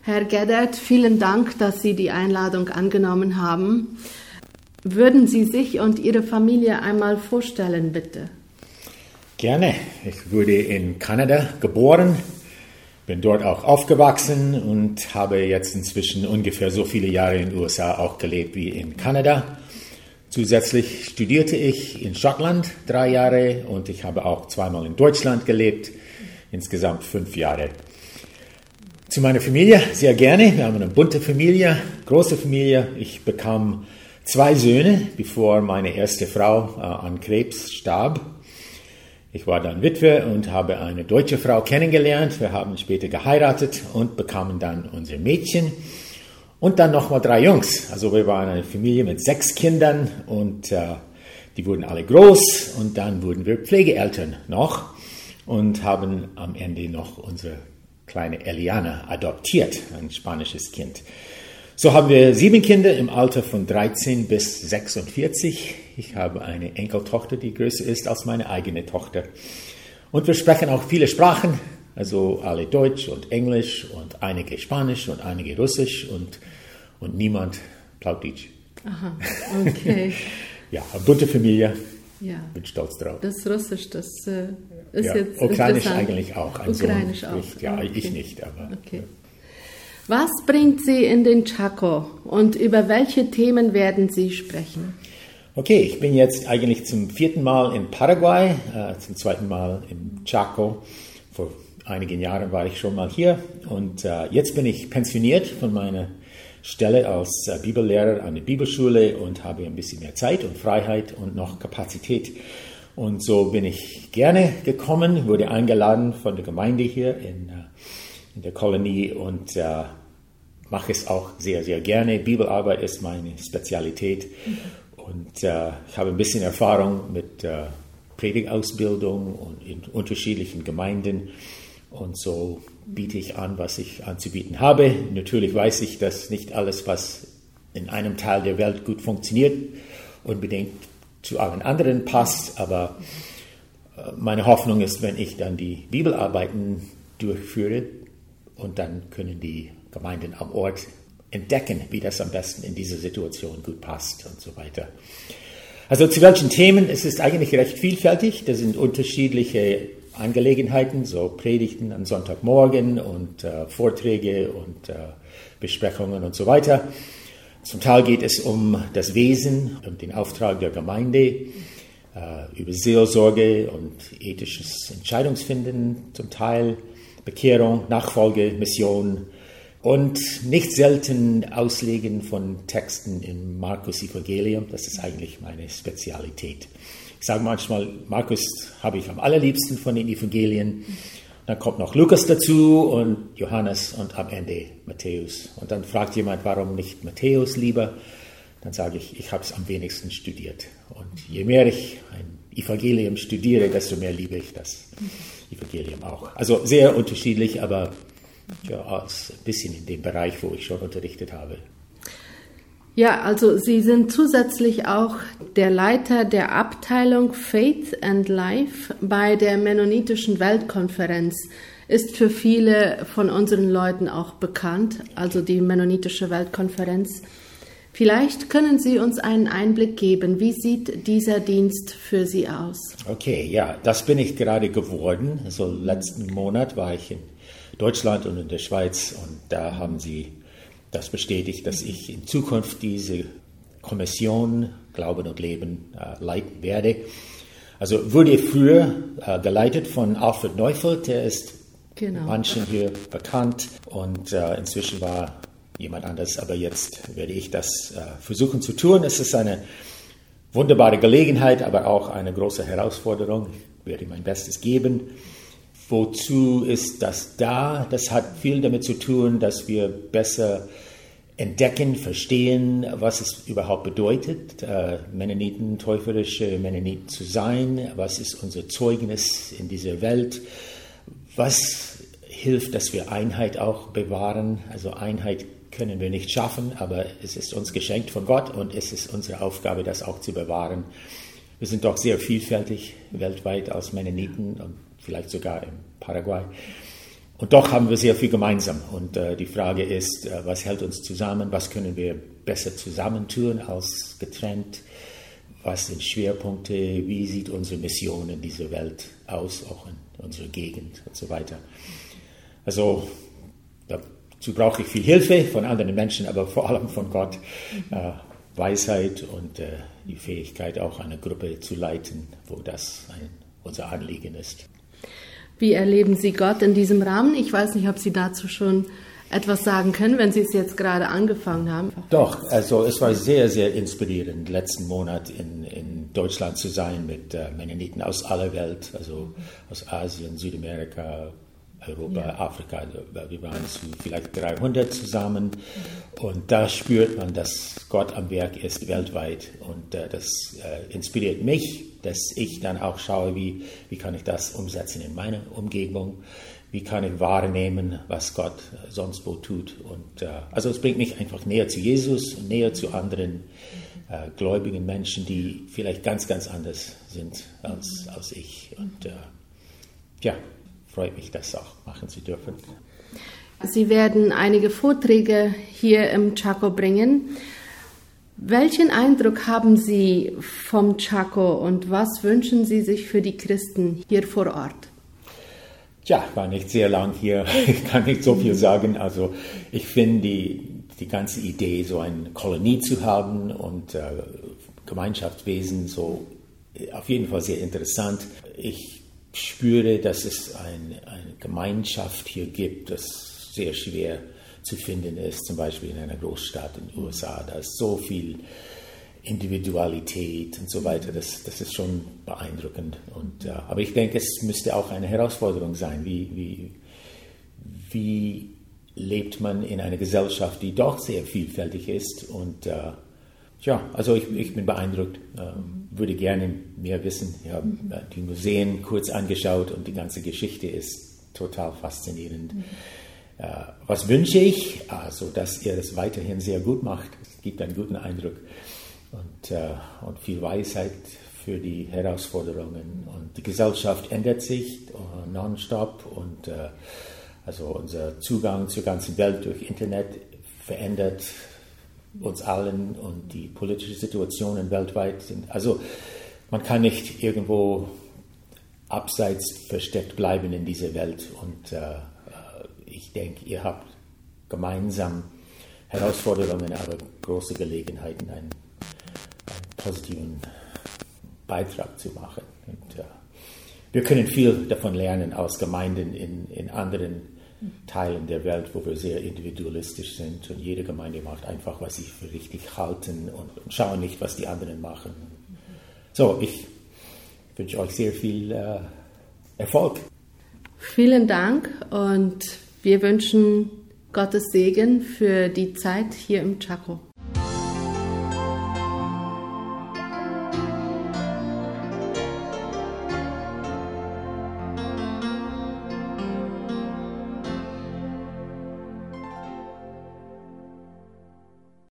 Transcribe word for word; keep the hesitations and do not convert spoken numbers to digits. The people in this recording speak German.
Herr Geddert, vielen Dank, dass Sie die Einladung angenommen haben. Würden Sie sich und Ihre Familie einmal vorstellen, bitte? Gerne. Ich wurde in Kanada geboren, bin dort auch aufgewachsen und habe jetzt inzwischen ungefähr so viele Jahre in den U S A auch gelebt wie in Kanada. Zusätzlich studierte ich in Schottland drei Jahre und ich habe auch zweimal in Deutschland gelebt, insgesamt fünf Jahre. Zu meiner Familie sehr gerne. Wir haben eine bunte Familie, große Familie. Ich bekam zwei Söhne, bevor meine erste Frau äh, an Krebs starb. Ich war dann Witwe und habe eine deutsche Frau kennengelernt. Wir haben später geheiratet und bekamen dann unser Mädchen. Und dann nochmal drei Jungs. Also wir waren eine Familie mit sechs Kindern und äh, die wurden alle groß. Und dann wurden wir Pflegeeltern noch und haben am Ende noch unsere kleine Eliana adoptiert, ein spanisches Kind. So haben wir sieben Kinder im Alter von dreizehn bis sechsundvierzig. Ich habe eine Enkeltochter, die größer ist als meine eigene Tochter. Und wir sprechen auch viele Sprachen, also alle Deutsch und Englisch und einige Spanisch und einige Russisch und, und niemand Plattdeutsch. Aha, okay. Ja, eine bunte Familie. Ja. Bin stolz drauf. Das Russisch, das äh, ist ja, jetzt Ukrainisch interessant. eigentlich auch. Ein Ukrainisch Sohn auch. spricht, ja, okay. ich nicht, aber... Okay. Was bringt Sie in den Chaco und über welche Themen werden Sie sprechen? Okay, ich bin jetzt eigentlich zum vierten Mal in Paraguay, äh, zum zweiten Mal im Chaco. Vor einigen Jahren war ich schon mal hier und äh, jetzt bin ich pensioniert von meiner Stelle als äh, Bibellehrer an der Bibelschule und habe ein bisschen mehr Zeit und Freiheit und noch Kapazität. Und so bin ich gerne gekommen, wurde eingeladen von der Gemeinde hier in, äh, in der Kolonie und äh, mache es auch sehr, sehr gerne. Bibelarbeit ist meine Spezialität und äh, ich habe ein bisschen Erfahrung mit äh, Predigausbildung und in unterschiedlichen Gemeinden und so biete ich an, was ich anzubieten habe. Natürlich weiß ich, dass nicht alles, was in einem Teil der Welt gut funktioniert, unbedingt zu allen anderen passt, aber meine Hoffnung ist, wenn ich dann die Bibelarbeiten durchführe und dann können die Gemeinden am Ort entdecken, wie das am besten in dieser Situation gut passt und so weiter. Also zu welchen Themen? Es ist eigentlich recht vielfältig. Das sind unterschiedliche Angelegenheiten, so Predigten am Sonntagmorgen und äh, Vorträge und äh, Besprechungen und so weiter. Zum Teil geht es um das Wesen und den Auftrag der Gemeinde, äh, über Seelsorge und ethisches Entscheidungsfinden, zum Teil Bekehrung, Nachfolge, Mission und nicht selten Auslegen von Texten im Markus-Evangelium. Das ist eigentlich meine Spezialität. Ich sage manchmal, Markus habe ich am allerliebsten von den Evangelien. Dann kommt noch Lukas dazu und Johannes und am Ende Matthäus. Und dann fragt jemand, warum nicht Matthäus lieber? Dann sage ich, ich habe es am wenigsten studiert. Und je mehr ich ein Evangelium studiere, desto mehr liebe ich das Evangelium auch. Also sehr unterschiedlich, aber ja, als ein bisschen in dem Bereich, wo ich schon unterrichtet habe. Ja, also Sie sind zusätzlich auch der Leiter der Abteilung Faith and Life bei der Mennonitischen Weltkonferenz. Ist für viele von unseren Leuten auch bekannt, also die Mennonitische Weltkonferenz. Vielleicht können Sie uns einen Einblick geben, wie sieht dieser Dienst für Sie aus? Okay, ja, das bin ich gerade geworden. Also letzten Monat war ich in Deutschland und in der Schweiz und da haben sie das bestätigt, dass ich in Zukunft diese Kommission Glauben und Leben äh, leiten werde. Also wurde früher äh, geleitet von Alfred Neufeld, der ist genau. manchen hier bekannt und äh, inzwischen war jemand anders, aber jetzt werde ich das äh, versuchen zu tun. Es ist eine wunderbare Gelegenheit, aber auch eine große Herausforderung. Ich werde mein Bestes geben. Wozu ist das da? Das hat viel damit zu tun, dass wir besser entdecken, verstehen, was es überhaupt bedeutet, äh, Mennoniten, täuferische Mennoniten zu sein. Was ist unser Zeugnis in dieser Welt? Was hilft, dass wir Einheit auch bewahren? Also Einheit können wir nicht schaffen, aber es ist uns geschenkt von Gott und es ist unsere Aufgabe, das auch zu bewahren. Wir sind doch sehr vielfältig weltweit als Mennoniten und vielleicht sogar in Paraguay. Und doch haben wir sehr viel gemeinsam. Und äh, die Frage ist, äh, was hält uns zusammen? Was können wir besser zusammentun als getrennt? Was sind Schwerpunkte? Wie sieht unsere Mission in dieser Welt aus, auch in unserer Gegend und so weiter? Also dazu brauche ich viel Hilfe von anderen Menschen, aber vor allem von Gott. Äh, Weisheit und äh, die Fähigkeit, auch eine Gruppe zu leiten, wo das ein, unser Anliegen ist. Wie erleben Sie Gott in diesem Rahmen? Ich weiß nicht, ob Sie dazu schon etwas sagen können, wenn Sie es jetzt gerade angefangen haben. Doch, also es war sehr, sehr inspirierend, letzten Monat in, in Deutschland zu sein mit äh, Mennoniten aus aller Welt, also aus Asien, Südamerika, Europa, ja. Afrika. Wir waren zu vielleicht dreihundert zusammen und da spürt man, dass Gott am Werk ist weltweit und äh, das äh, inspiriert mich, dass ich dann auch schaue, wie, wie kann ich das umsetzen in meiner Umgebung, wie kann ich wahrnehmen, was Gott sonst wo tut. Und äh, also es bringt mich einfach näher zu Jesus und näher zu anderen äh, gläubigen Menschen, die vielleicht ganz, ganz anders sind als, als ich. Und äh, ja, freut mich, das auch machen zu dürfen. Sie werden einige Vorträge hier im Chaco bringen. Welchen Eindruck haben Sie vom Chaco und was wünschen Sie sich für die Christen hier vor Ort? Tja, war nicht sehr lang hier, ich kann nicht so viel sagen. Also ich finde die, die ganze Idee, so eine Kolonie zu haben und äh, Gemeinschaftswesen, so auf jeden Fall sehr interessant. Ich spüre, dass es ein, eine Gemeinschaft hier gibt, das sehr schwer zu finden ist, zum Beispiel in einer Großstadt in den U S A. Da ist so viel Individualität und so weiter, das, das ist schon beeindruckend. Und, äh, aber ich denke, es müsste auch eine Herausforderung sein. Wie, wie, wie lebt man in einer Gesellschaft, die doch sehr vielfältig ist? Und äh, ja, also ich, ich bin beeindruckt, äh, würde gerne mehr wissen. Ich habe äh, die Museen kurz angeschaut und die ganze Geschichte ist total faszinierend. Mhm. Äh, was wünsche ich? Also, dass ihr das weiterhin sehr gut macht. Es gibt einen guten Eindruck. Und, äh, und viel Weisheit für die Herausforderungen. Und die Gesellschaft ändert sich uh, nonstop und äh, also unser Zugang zur ganzen Welt durch Internet verändert uns allen und die politischen Situationen weltweit sind. Also man kann nicht irgendwo abseits versteckt bleiben in dieser Welt. Und äh, ich denke, ihr habt gemeinsam Herausforderungen, aber große Gelegenheiten, einen positiven Beitrag zu machen. Und, äh, wir können viel davon lernen aus Gemeinden in, in anderen Teilen der Welt, wo wir sehr individualistisch sind und jede Gemeinde macht einfach, was sie für richtig halten und, und schauen nicht, was die anderen machen. So, ich wünsche euch sehr viel äh, Erfolg. Vielen Dank und wir wünschen Gottes Segen für die Zeit hier im Chaco.